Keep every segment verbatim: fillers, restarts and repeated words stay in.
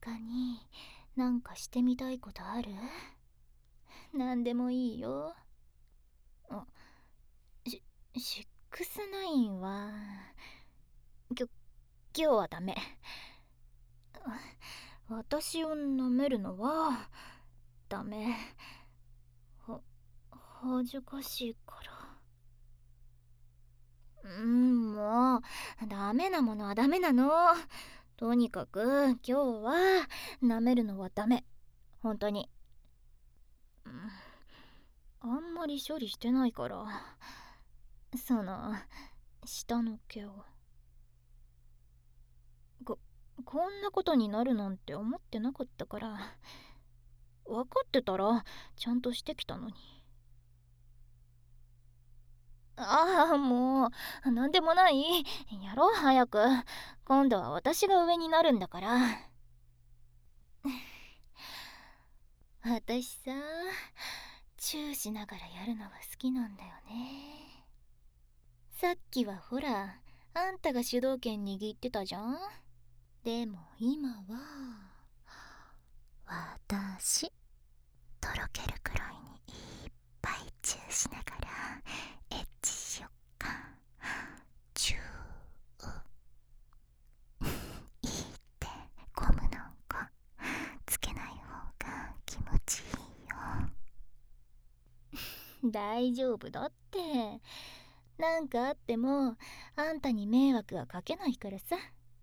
他になんかしてみたいことある？なんでもいいよ。あ、しシックスナインはきょ今日はダメ。私を舐めるのはダメ。は恥ずかしいから。うんもうダメなものはダメなの。とにかく今日は舐めるのはダメ。本当に。うん、あんまり処理してないからその下の毛を。ここんなことになるなんて思ってなかったから。分かってたらちゃんとしてきたのに。ああもうなんでもない。やろう早く。今度は私が上になるんだから。私さチューしながらやるのが好きなんだよね。さっきはほらあんたが主導権握ってたじゃん。でも今は私とろけるくらいにいっぱいチューしながらエッチしよっか。チューいいってゴムなんかつけない方が気持ちいいよ。大丈夫だって。なんかあってもあんたに迷惑はかけないからさ。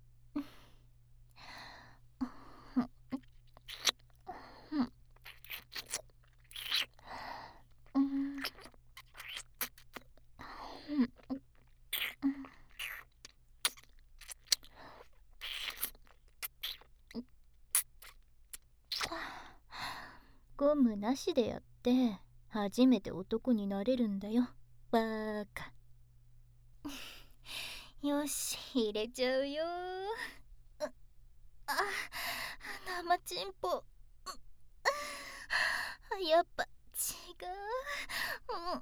ゴムなしでやって初めて男になれるんだよバーカ。よし入れちゃうよ。あ生チンポ。やっぱ違う、うん、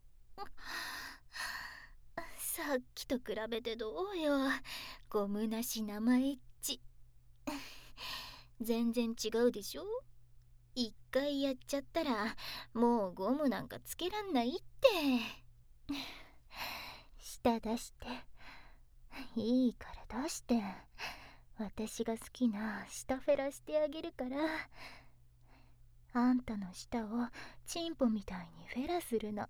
さっきと比べてどうよ。ゴムなし生エッチ全然違うでしょ。一回やっちゃったらもうゴムなんかつけらんないって。舌出して。いいから出して。私が好きな舌フェラしてあげるから。あんたの舌をチンポみたいにフェラするの。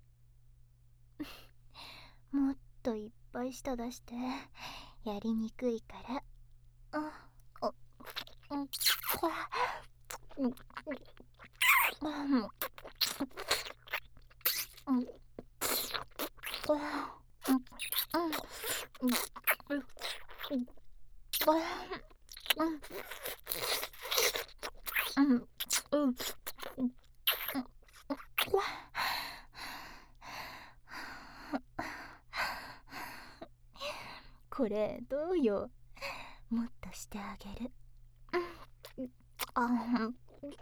もっといっぱい舌出して。やりにくいから。ああうんうんうんこれどうよ。もっとしてあげる。あん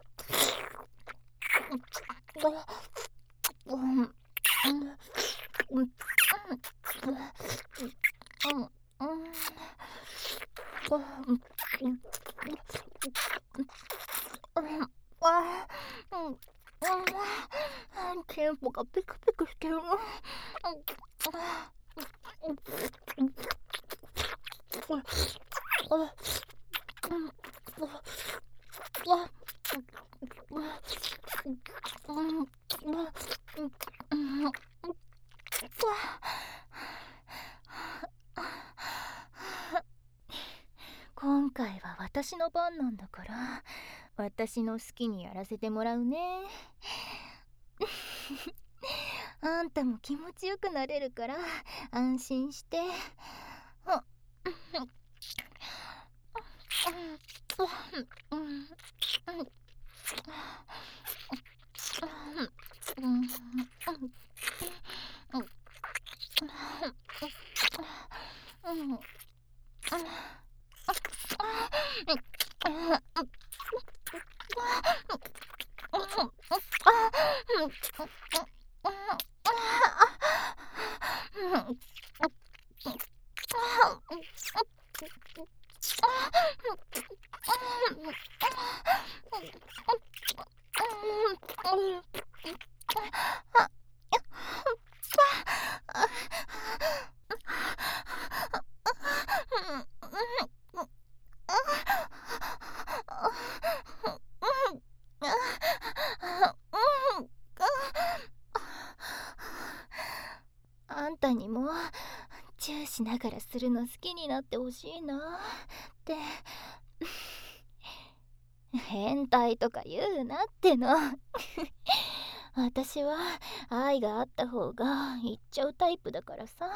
テンポがピクピクしてる。今回は私の番なんだから私の好きにやらせてもらうね。あんたも気持ちよくなれるから安心して。 ラガラするの好きになってほしいなって変態とか言うなっての私は愛があった方が言っちゃうタイプだからさ。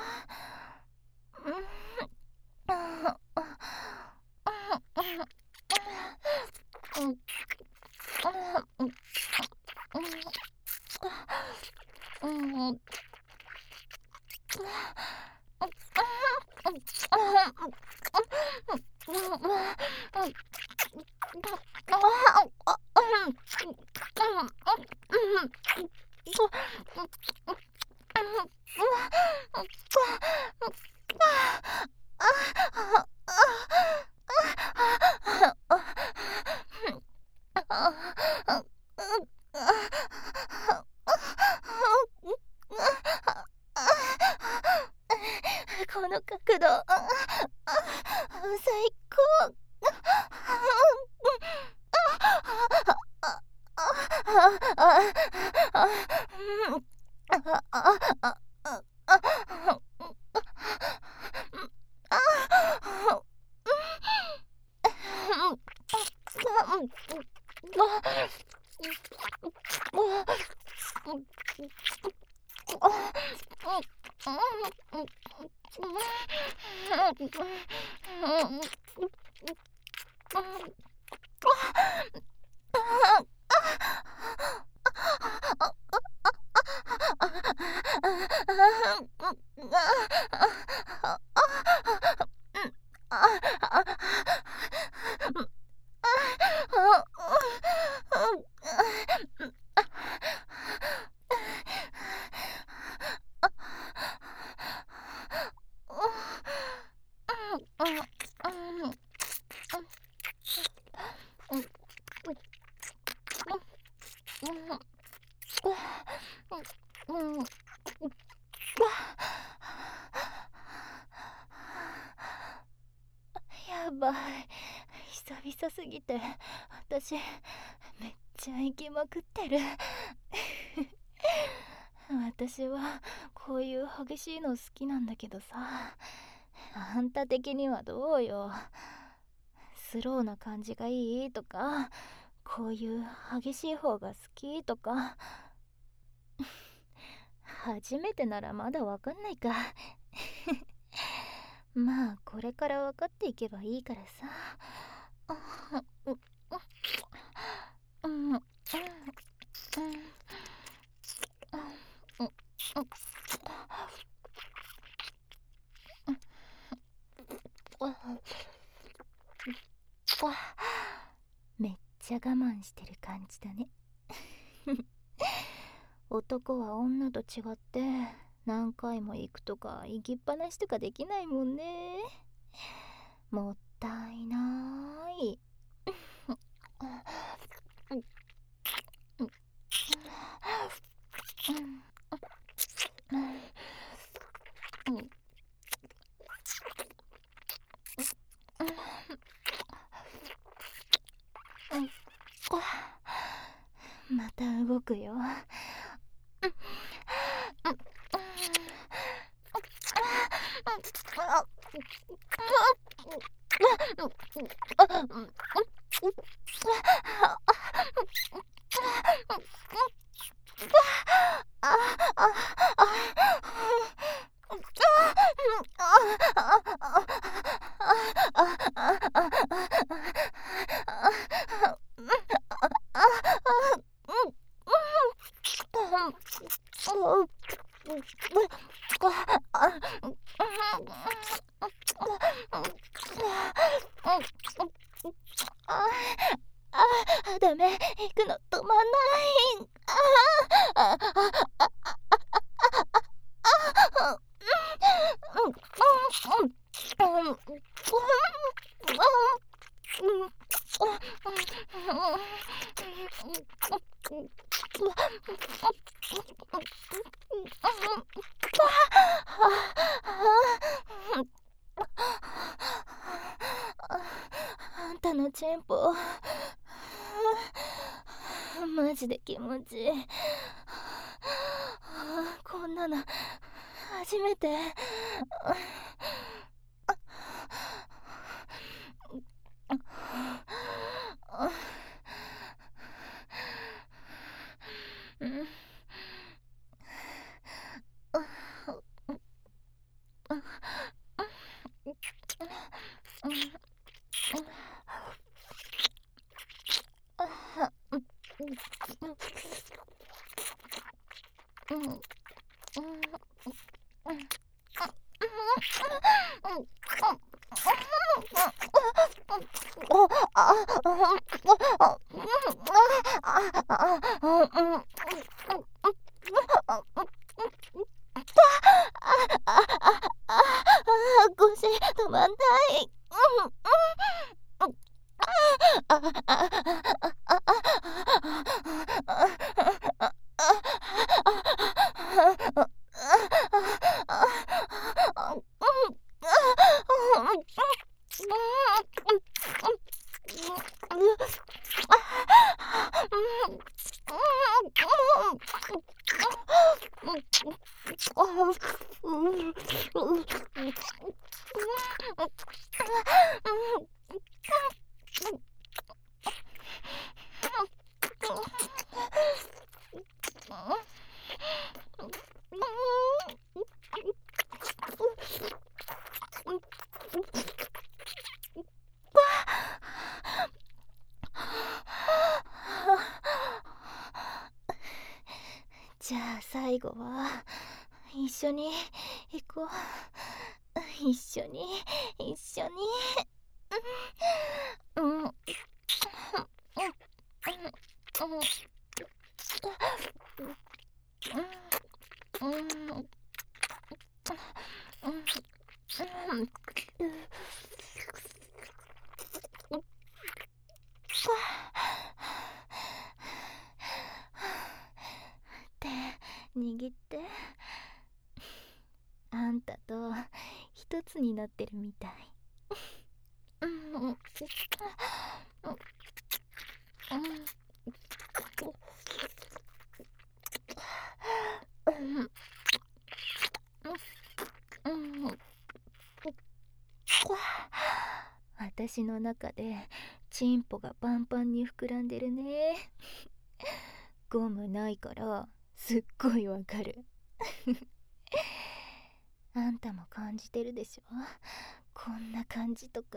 この角度最高。やばい、久々すぎて私めっちゃ行きまくってる私はこういう激しいの好きなんだけどさ、あんた的にはどうよ。スローな感じがいいとか、こういう激しい方が好きとか初めてならまだわかんないかまあこれから分かっていけばいいからさ。めっちゃ我慢してる感じだね男は女と違って何回も行くとか行きっぱなしとかできないもんね。もったいないまた動くよ。ダメ、行くの止まんない。あああんたのチンポマジで気持ちいい。こんなの初めて。 腰止まんない。じゃあ最後は一緒に行こう。一緒に一緒に。うんうんうん手握って。あんたと一つになってるみたい。私の中でチンポがパンパンに膨らんでるね。ゴムないからすっごいわかる。あんたも感じてるでしょ、こんな感じとか。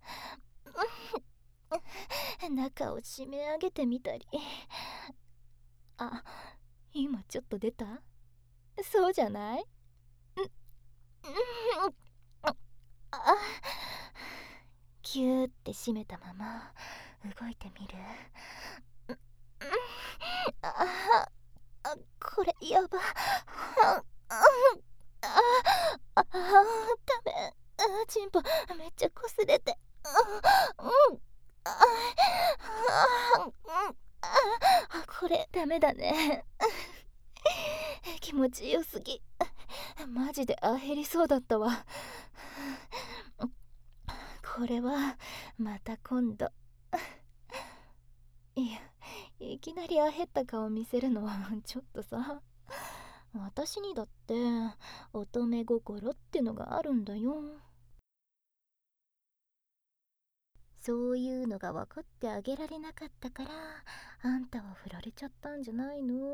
中を締め上げてみたり。あ、今ちょっと出た？そうじゃない？あ、キューって締めたまま動いてみる。ああ、これやば。ああ、ダメ。チンポめっちゃこすれて。うん、ああ、これダメだね。気持ちよすぎ。マジであへりそうだったわ。これはまた今度。いや、いきなりあへった顔見せるのはちょっとさ。私にだって乙女心ってのがあるんだよ。そういうのが分かってあげられなかったから、あんたは振られちゃったんじゃないの？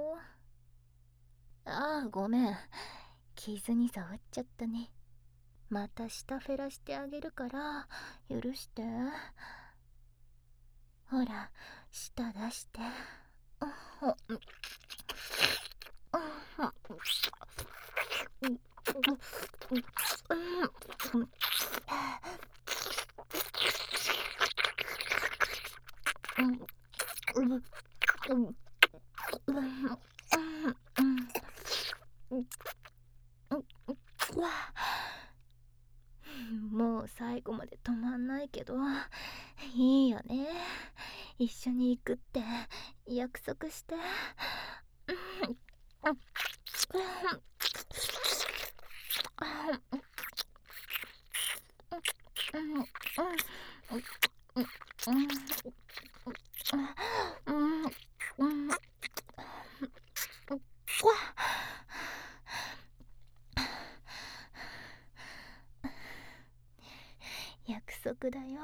ああ、ごめん。傷に触っちゃったね。また舌フェラしてあげるから許して。ほら、舌出して。もう最後まで止まんないけど、いいよね。一緒に行くって約束して。約束だよ。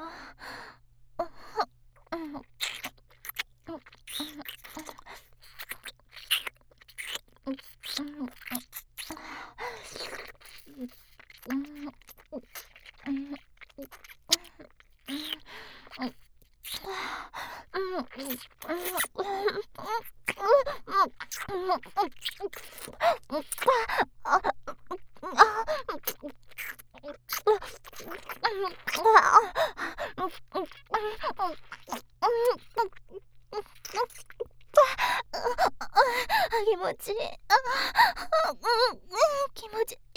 気持ちいい。気持ちいい。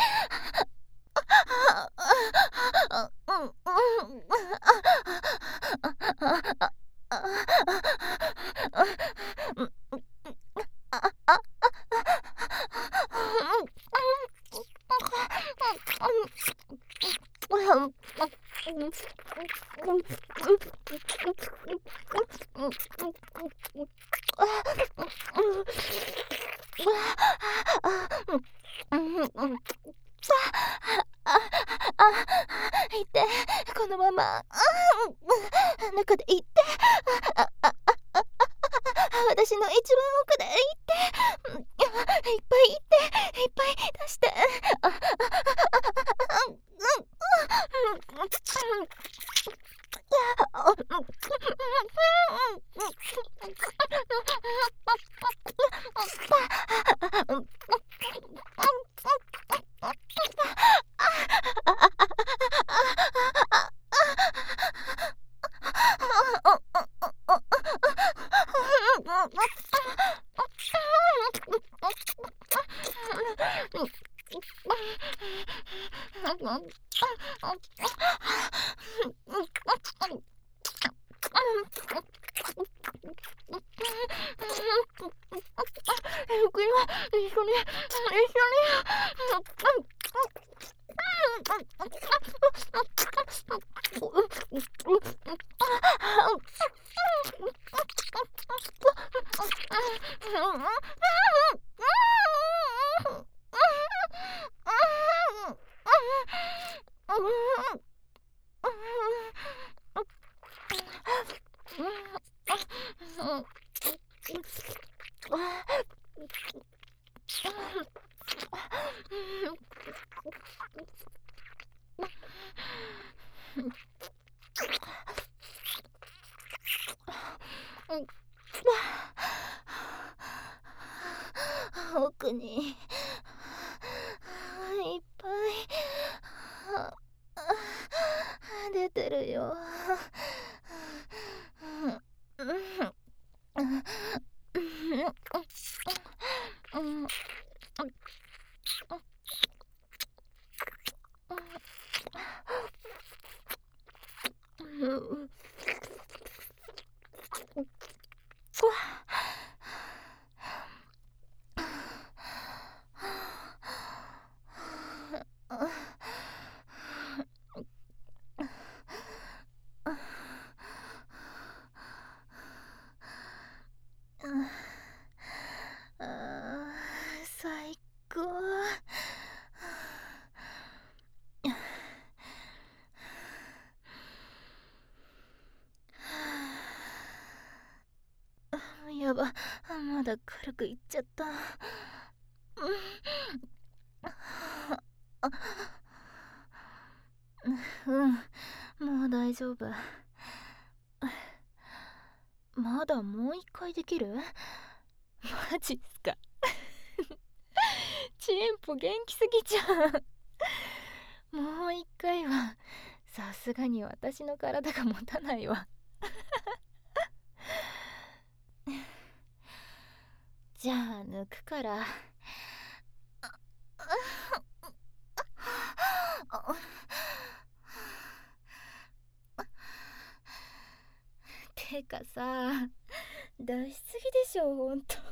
いて、このまま中でいって、私の一番奥でいって、いっぱいいっていっぱい出して。奥にいっぱい出てるよ。最高。やば、まだ軽くいっちゃった。うん、もう大丈夫。まだもう一回できる？マジっすか。チンポ元気すぎちゃう。もう一回はさすがに私の体が持たないわ。じゃあ抜くから。てかさ、出しすぎでしょほんと。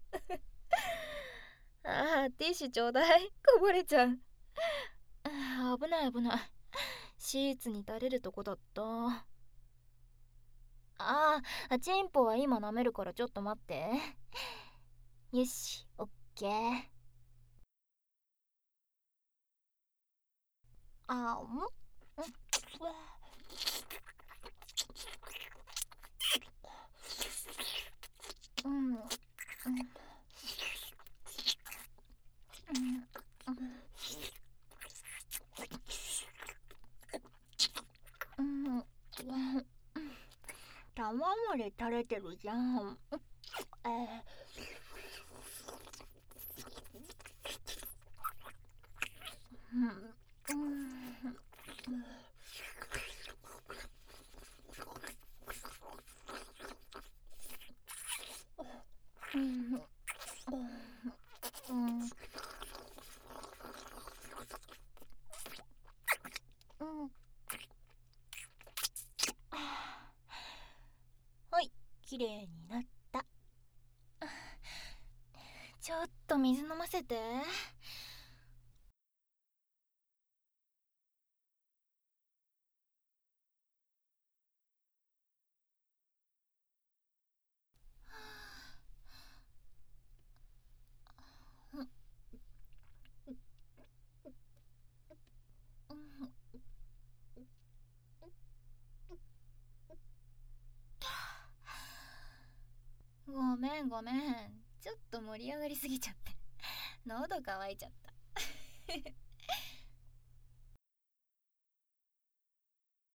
ああ、ティッシュちょうだい。こぼれちゃう。あ、危ない危ない。シーツに垂れるとこだった。ああ、チンポは今舐めるからちょっと待って。よし、オッケー。あん、うん、うん、うん、うん、玉まで垂れてるじゃん。えーうんうん、 きれいになった。ちょっと水飲ませて。ごめんごめん、ちょっと盛り上がりすぎちゃって喉乾いちゃった。